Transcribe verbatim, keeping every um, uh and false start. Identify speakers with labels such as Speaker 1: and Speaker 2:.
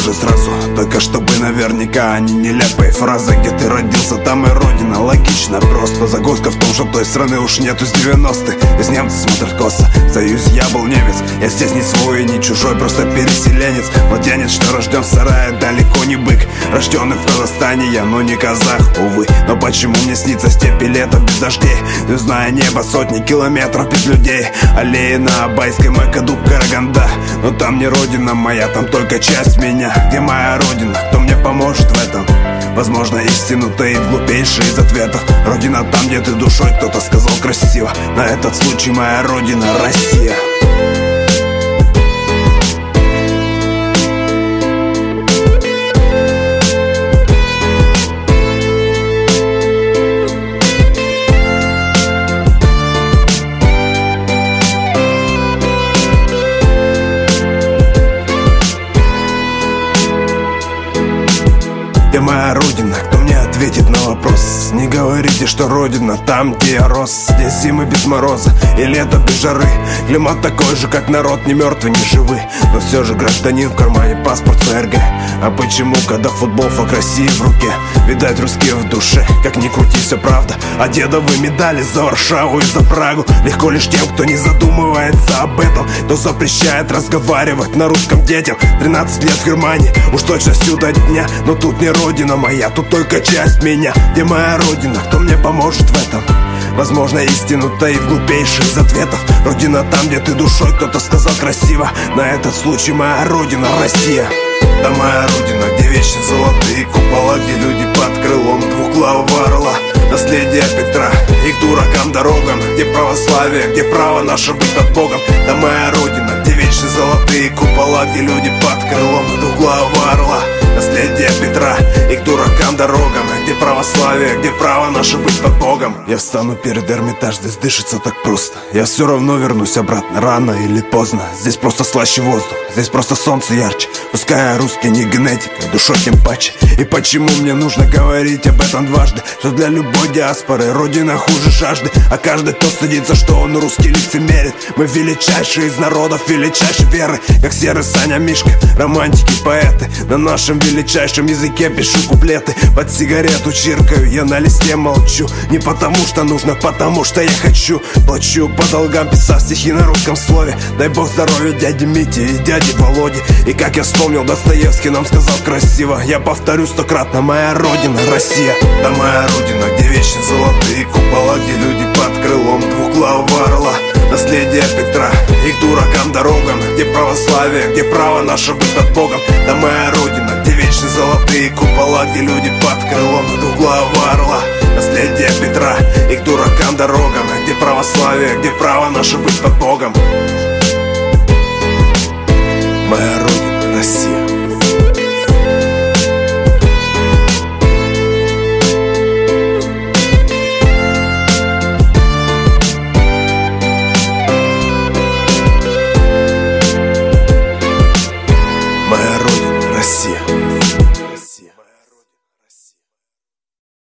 Speaker 1: скажу сразу, только чтобы наверняка они нелепые фразы. Где ты родился, там и родина, логично просто. Загвоздка в том, что той страны уж нету с девяностых. Из немцы смотрят косо, в союзе я был немец. Я здесь не свой и не чужой, просто переселенец. Младенец, что рожден в сарае, далеко не бык. Рожденный в Казахстане я, но не казах, увы. Но почему мне снится степи лета без дождей? Звездное небо, сотни километров без людей. Аллеи на Абайской, мой Кадук, Караганда. Но там не родина моя, там только часть меня. Где моя родина? Кто мне поможет в этом? Возможно, истину таит глупейший из ответов. Родина там, где ты душой, кто-то сказал красиво. На этот случай моя родина — Россия. Где моя родина? Кто мне ответит на вопрос? Не говорите, что родина там, где я рос. Здесь зимы без мороза и лето без жары. Климат такой же, как народ, не мертвый, не живы. Но все же гражданин, в кармане паспорт ФРГ. А почему, когда футбол флаг России в руке? Видать, русские в душе, как ни крути, все правда. А дедовые медали за Варшаву и за Прагу легко лишь тем, кто не задумывается об этом. Кто запрещает разговаривать на русском детям. Тринадцать лет в Германии, уж точно сюда дня. Но тут не родина моя, тут только часть меня. Где моя родина? Кто мне поможет в этом? Возможно, истину таит глупейший из ответов. Родина там, где ты душой, кто-то сказал красиво. На этот случай моя родина — Россия. Да моя родина, где вечно золотые купола, где люди под крылом двуглавого орла. Наследие Петра и к дуракам дорогам, где православие, где право наше быть под Богом. Да моя родина, где вечно золотые купола, где люди под крылом двуглавого орла. Наследие Петра и к дуракам дорогам, где православие, где право наше быть под Богом. Я встану перед Эрмитаж, здесь дышится так просто. Я все равно вернусь обратно, рано или поздно. Здесь просто слаще воздух, здесь просто солнце ярче. Пускай я русский не генетикой, душой тем паче. И почему мне нужно говорить об этом дважды? Что для любой диаспоры родина хуже жажды. А каждый, кто стыдится, что он русский, лицемерит. Мы величайшие из народов, величайшей веры. Как Серый Саня, Мишка, романтики, поэты. На нашем величайшем языке пишу куплеты. Под сигарету чиркаю, я на листе молчу. Не потому что нужно, потому что я хочу. Плачу по долгам, писав стихи на русском слове. Дай бог здоровья дяде Мите и дяде Володе. И как я вспомнил, Достоевский нам сказал красиво. Я повторю стократно: моя родина — Россия. Да моя родина, где вечно золотые купола, где люди под крылом двуглавого орла. Наследие Петра и к дуракам дорогам, где православие, где право наше быть под Богом. Да моя родина, где вечно золотые купола, где люди под крылом двуглавого орла. Наследие Петра и к дуракам дорогам, где православие, где право наше быть под Богом. Моя родина — Россия.